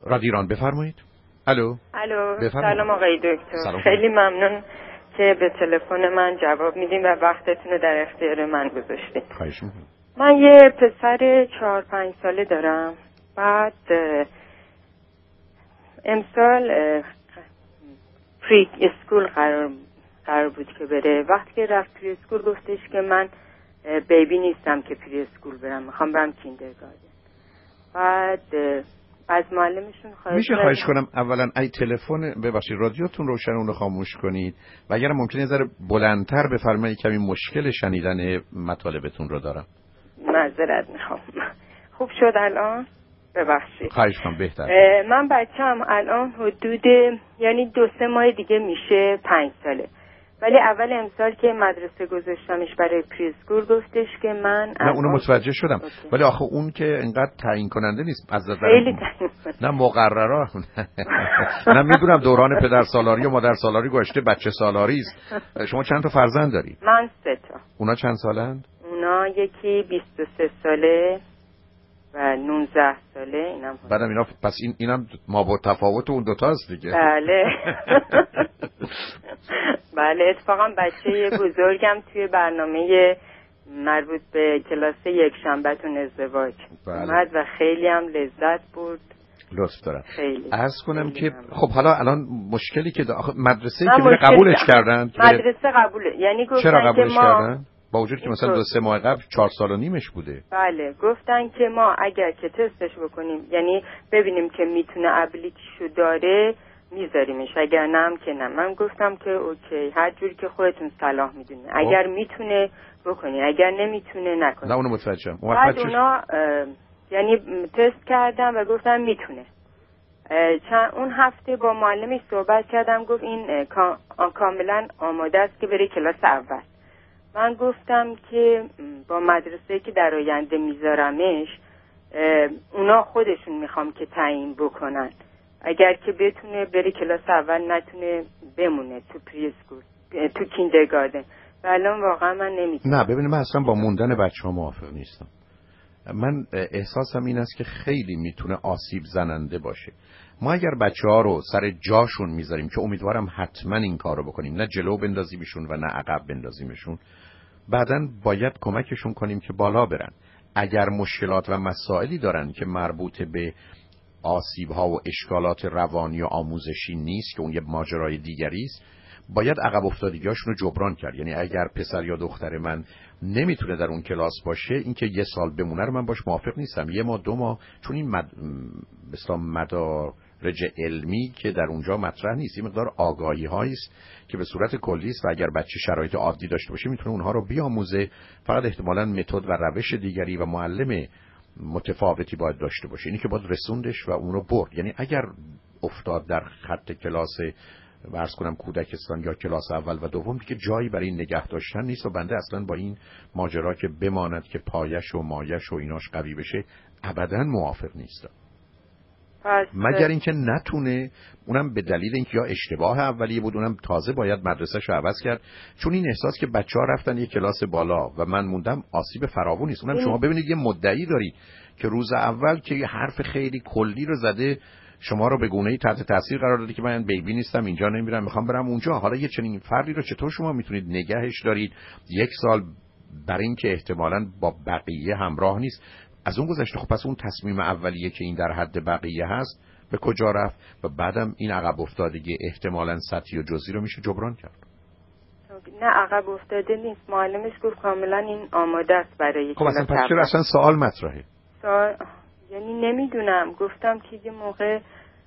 رادیو ایران بفرمایید. الو. سلام آقای دکتر. خیلی ممنون که به تلفن من جواب میدین و وقتتون رو در اختیار من گذاشتین. خواهش می‌کنم. من یه پسر 4-5 ساله دارم. بعد امسال پری اسکول قرار بود که بره. وقتی که رفت پری اسکول گفتش که من بیبی نیستم که پری اسکول برم، میخوام برم کیندرگاردن. بعد از معلمشون خواهش کنم اولا ای تلفن ببخشید رادیوتون روشن اون رو خاموش کنید و اگر ممکنه یه ذره بلندتر بفرمایید، کمی مشکل شنیدن مطالبتون رو دارم. معذرت میخوام. خوب شد الان؟ ببخشید. خواهش کنم بهتر. من بچه‌م الان حدود یعنی 2-3 ماه دیگه میشه 5 ساله. ولی اول امسال که مدرسه گذاشتمش برای پری اسکول گفتش که من نه اونو متوجه شدم ولی آخه اون که انقدر تعیین کننده نیست از نظر نه مقررات. نه میدونم دوران پدرسالاری و مادرسالاری گذشته، بچه سالاری است. شما چند تا فرزند دارید؟ من 3 تا. اونا چند سالند؟ اونا یکی 23 ساله و 19 ساله. اینم بعدم اینا پس اینم ما با تفاوت اون دو تاست دیگه. بله. بله اتفاقا بچه بزرگم توی برنامه مربوط به کلاس یک شنبه‌تون ازدواج اومد و خیلی هم لذت برد. لطف دارم. خیلی. عرض کنم که خب حالا الان مشکلی که مدرسه‌ای که میره قبولش کردن؟ مدرسه قبوله. یعنی گفتن چرا قبولش که ما کردن؟ با وجود که مثلا 2-3 ماه قبل 4 سال و نیمش بوده. بله گفتن که ما اگر که تستش بکنیم یعنی ببینیم که میتونه ابیلیتیشو داره میذاریمش، اگر نه هم که نه. من گفتم که اوکی هر جوری که خودتون صلاح میدونید، اگر میتونه بکنی، اگر نمیتونه نکنی. نه اونو متوجهم. بعد اونا یعنی تست کردم و گفتم میتونه. اون هفته با معلمش صحبت کردم، گفت این کاملا آماده است که بره کلاس اول. من گفتم که با مدرسه که در آینده میذارمش اونا خودشون میخوام که تعیین بکنن، اگر که بتونه بره کلاس اول نتونه بمونه تو پری اسکول تو کیندرگاردن. و الان واقعا من نمیتونم. نه ببینید من اصلا با موندن بچه‌ها موافق نیستم. من احساسم این است که خیلی میتونه آسیب زننده باشه. ما اگر بچه‌ها رو سر جاشون میذاریم که امیدوارم حتما این کارو بکنیم، نه جلو بندازیمشون و نه عقب بندازیمشون، بعداً باید کمکشون کنیم که بالا برن. اگر مشکلات و مسائلی دارن که مربوط به آسیب‌ها و اشکالات روانی و آموزشی نیست که اون یه ماجرای دیگری است، باید عقب افتادگی‌هاشون رو جبران کرد. یعنی اگر پسر یا دختر من نمیتونه در اون کلاس باشه، اینکه 1 سال بمونه رو من باش موافق نیستم. 1 ماه 2 ماه، چون این مثلا مدارج علمی که در اونجا مطرح نیست، این مقدار آگاهی‌هایی است که به صورت کلی است و اگر بچه شرایط عادی داشته باشه میتونه اونها رو بیاموزه. فقط احتمالاً متد و روش دیگری و معلم متفاوتی باید داشته باشه. اینی که باید رسوندش و اون رو برد. یعنی اگر افتاد در خط کلاس عرض کنم کودکستان یا کلاس اول و دوم، دیگه جایی برای نگه داشتن نیست و بنده اصلا با این ماجرا که بماند که پایش و مایش و ایناش قوی بشه ابداً موافق نیستم. مگر اینکه نتونه، اونم به دلیل اینکه یا اشتباه اولیه بود، اونم تازه باید مدرسه‌شو عوض کرد، چون این احساس که بچه‌ها رفتن یک کلاس بالا و من موندم آسیب فراوون نیست. اونم شما ببینید یه مدعی دارید که روز اول که یه حرف خیلی کلی رو زده، شما رو به گونه‌ای تحت تاثیر قرار داده که من بیبی نیستم، اینجا نمیرم، میخوام برم اونجا. حالا یه چنین فردی رو چطور شما میتونید نگهش دارید 1 سال برای اینکه احتمالاً با بقیه همراه نیست؟ از اون گذشته خب پس اون تصمیم اولیه که این در حد بقیه هست به کجا رفت؟ و بعدم این عقب افتادگی احتمالاً سطحی و جزئی رو میشه جبران کرد. نه عقب افتاده نیست، معلمش گفت کاملا این آماده است برای خب اصلا پس چرا اصلا سوال مطرحه؟ یعنی نمیدونم، گفتم که یه موقع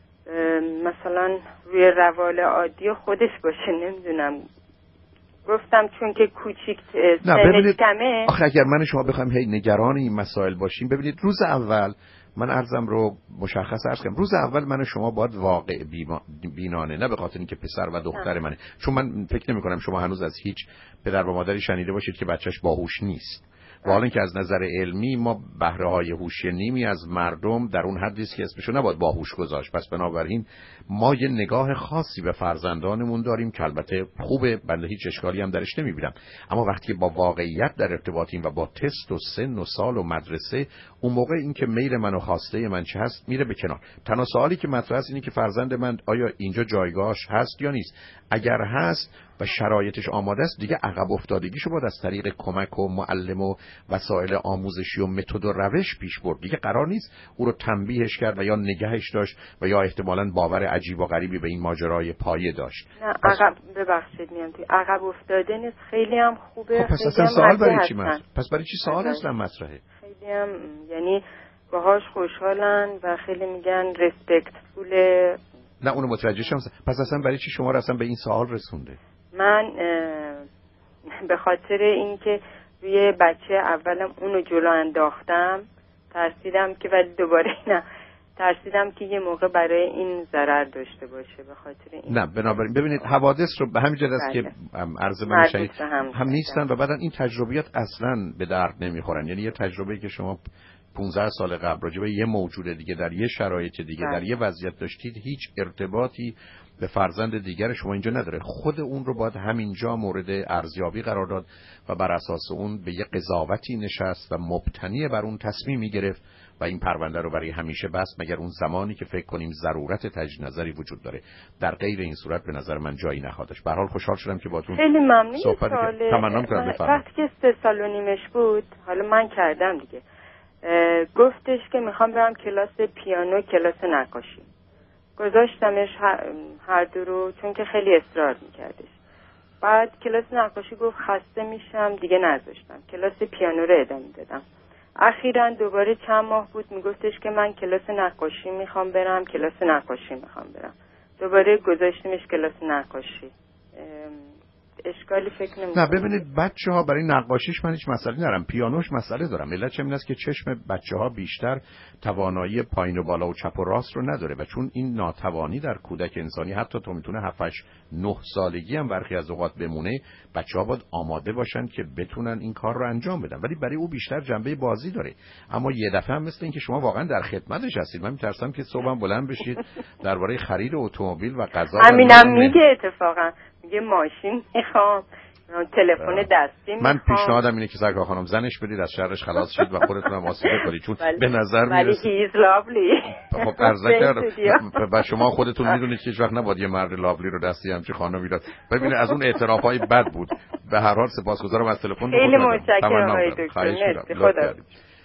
مثلا روی روال عادی خودش باشه، نمیدونم. گفتم چون که کوچیک سنش کمه. آخه اگر من شما بخوایم هی نگران این مسائل باشیم، ببینید روز اول من عرضم رو مشخص عرض کنم، روز اول من و شما باید واقع بینانه، نه به خاطر اینکه پسر و دختر منه، چون من فکر نمی کنم شما هنوز از هیچ پدر و مادری شنیده باشید که بچهش باهوش نیست. و حالا که از نظر علمی ما بهره‌های هوشی نیمی از مردم در اون حدی است که اسمشو نباید باهوش گذاشت. پس بنابراین ما یه نگاه خاصی به فرزندانمون داریم که البته خوبه، بنده هیچ اشکالی هم درش نمیبینم، اما وقتی با واقعیت در ارتباطیم و با تست و سن و سال و مدرسه، اون موقع این که میل من و خواسته من چه هست میره به کنار. تنها سوالی که مطرح است اینه که فرزند من آیا اینجا جایگاهش هست یا نیست. اگر هست و شرایطش آماده است، دیگه عقب افتادگیشو باید از طریق کمک و معلم و وسایل آموزشی و متد و روش پیش برد. دیگه قرار نیست او رو تنبیهش کرد و یا نگهش داشت و یا احتمالاً باور عجیب و غریبی به این ماجرای پایه داشت. نه عقب ببخشید میام توی عقب افتاده نیست، خیلی هم خوبه. خب پس اصلا سوال برای چی مطرحه؟ پس برای چی سوال اصلا مطرحه؟ خیلی هم یعنی باهاش خوشحالن و خیلی میگن ریسپکتفول. نه اونو متوجه شدم. پس اصلا برای چی شما رو اصلا به این سوال رسونده؟ من به خاطر اینکه روی بچه اولم اونو جلو انداختم، ترسیدم که ولی دوباره نه، ترسیدم که یه موقع برای این ضرر داشته باشه. به خاطر این نه بنابراین ببینید حوادث رو به همین جهت است که عرض من شاید هم نیستن و بعدن این تجربیات اصلا به درد نمیخورن. یعنی یه تجربه‌ای که شما 15 سال قبل راجع به یه موجود دیگه در یه شرایط دیگه در یه وضعیت داشتید، هیچ ارتباطی به فرزند دیگر شما اینجا نداره. خود اون رو باید همینجا مورد ارزیابی قرار داد و بر اساس اون به یه قضاوتی نشست و مبتنی بر اون تصمیمی گرفت و این پرونده رو برای همیشه بست، مگر اون زمانی که فکر کنیم ضرورت تجدید نظری وجود داره. در غیر این صورت به نظر من جایی نخواهدش. به هر حال خوشحال شدم که باهاتون خیلی ممنون. صحبت کردم. تمام کردم. وقتی که 3 سال و نیمش بود، حالا من کردم دیگه، گفتش که میخوام برم کلاس پیانو، کلاس نقاشی. گذاشتمش هر دو رو، چون که خیلی اصرار میکردش. بعد کلاس نقاشی گفت خسته میشم، دیگه نذاشتم. کلاس پیانو رو ادامه دادم. اخیراً دوباره چند ماه بود میگفتش که من کلاس نقاشی میخوام برم، کلاس نقاشی میخوام برم. دوباره گذاشتمش کلاس نقاشی. اشکالی فکر نمی‌کنم. نه ببینید بچه‌ها برای نقاشیش من هیچ مسئله ندارم، پیانوش مسئله دارم. علت چه است که چشم بچه‌ها بیشتر توانایی پایین و بالا و چپ و راست رو نداره و چون این ناتوانی در کودک انسانی حتی تو میتونه 7 8 9 سالگی هم برخی از اوقات بمونه، بچه‌ها باید آماده باشن که بتونن این کار رو انجام بدن، ولی برای او بیشتر جنبه بازی داره. اما یه دفعه هم مثل این که شما واقعا در خدمتش هستید. من میترسم که صبحم بلند بشید درباره خرید اتومبیل و غذا همینم میگه اتفاقا یه ماشین میخوام، تلفن دستی میخوام. من پیشنهادم اینه که سرکار خانم زنش بدید، از شرش خلاص شید و خودتون هم واسطه کنید، چون به نظر میرسه ولی هیز لابلی. خب عرضه و شما خودتون میدونید که هیچ وقت نباید یه مرد لابلی رو دستی همچین خانمی داد. ببینید از اون اعترافای بد بود. به هر حال سپاسگزارم از تلفن. خیلی متشکرم آقای دکتر.